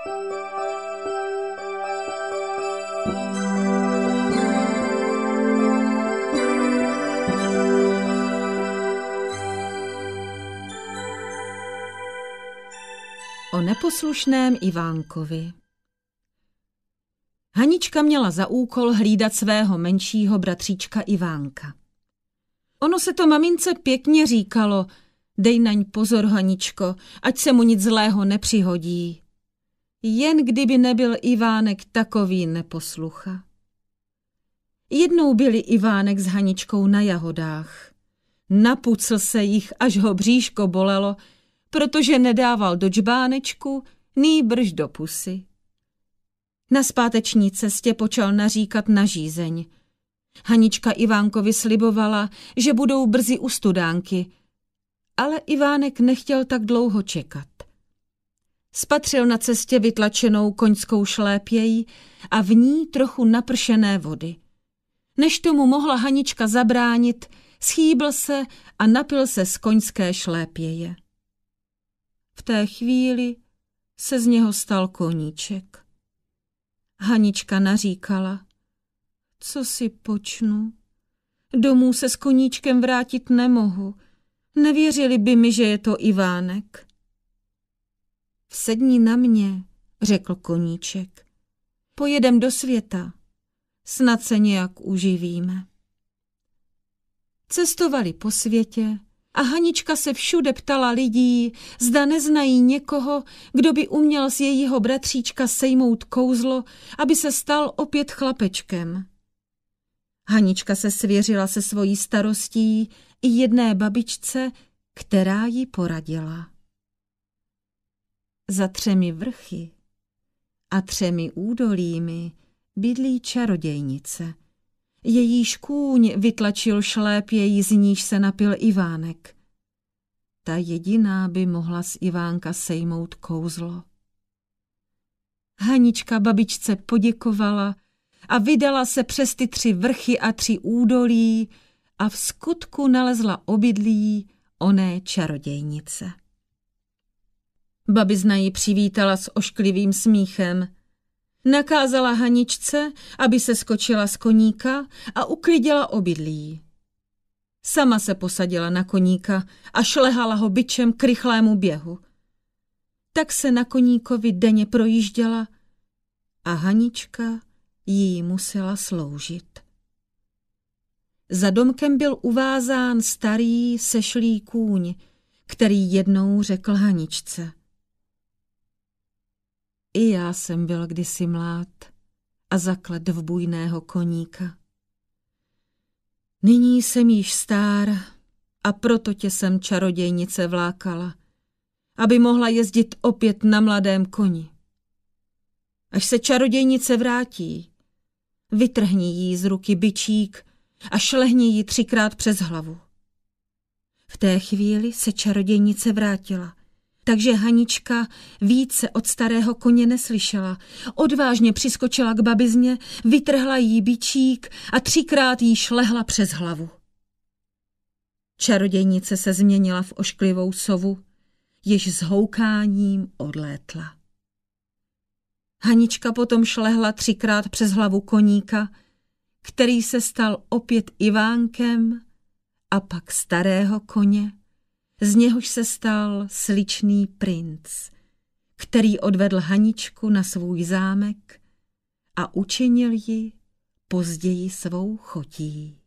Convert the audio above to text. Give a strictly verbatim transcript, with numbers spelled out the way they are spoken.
O neposlušném Ivánkovi. Hanička měla za úkol hlídat svého menšího bratříčka Ivánka. Ono se to mamince pěkně říkalo, dej naň pozor, Haničko, ať se mu nic zlého nepřihodí. Jen kdyby nebyl Ivánek takový neposlucha. Jednou byli Ivánek s Haničkou na jahodách. Napucl se jich, až ho bříško bolelo, protože nedával do džbánečku, nýbrž do pusy. Na zpáteční cestě počal naříkat na žízeň. Hanička Ivánkovi slibovala, že budou brzy u studánky, ale Ivánek nechtěl tak dlouho čekat. Spatřil na cestě vytlačenou koňskou šlépěj a v ní trochu napršené vody. Než tomu mohla Hanička zabránit, schýbl se a napil se z koňské šlépěje. V té chvíli se z něho stal koníček. Hanička naříkala, co si počnu? Domů se s koníčkem vrátit nemohu. Nevěřili by mi, že je to Ivánek. Vsedni na mě, řekl koníček. Pojedem do světa. Snad se nějak uživíme. Cestovali po světě a Hanička se všude ptala lidí, zda neznají někoho, kdo by uměl z jejího bratříčka sejmout kouzlo, aby se stal opět chlapečkem. Hanička se svěřila se svojí starostí i jedné babičce, která jí poradila. Za třemi vrchy a třemi údolími bydlí čarodějnice. Jejíž kůň vytlačil šlépěj, z níž se napil Ivánek. Ta jediná by mohla z Ivánka sejmout kouzlo. Hanička babičce poděkovala a vydala se přes ty tři vrchy a tři údolí a v skutku nalezla obydlí oné čarodějnice. Babizna ji přivítala s ošklivým smíchem. Nakázala Haničce, aby se skočila z koníka a uklidila obydlí. Sama se posadila na koníka a šlehala ho bičem k rychlému běhu. Tak se na koníkovi denně projížděla a Hanička jí musela sloužit. Za domkem byl uvázán starý sešlý kůň, který jednou řekl Haničce. I já jsem byl kdysi mlád a zaklad v bujného koníka. Nyní jsem již stár a proto tě sem čarodějnice vlákala, aby mohla jezdit opět na mladém koni. Až se čarodějnice vrátí, vytrhni jí z ruky bičík a šlehni jí třikrát přes hlavu. V té chvíli se čarodějnice vrátila, takže Hanička více od starého koně neslyšela. Odvážně přiskočila k babizně, vytrhla jí bičík a třikrát jí šlehla přes hlavu. Čarodějnice se změnila v ošklivou sovu, jež s houkáním odlétla. Hanička potom šlehla třikrát přes hlavu koníka, který se stal opět Ivánkem, a pak starého koně, z něhož se stal sličný princ, který odvedl Haničku na svůj zámek a učinil ji později svou chotí.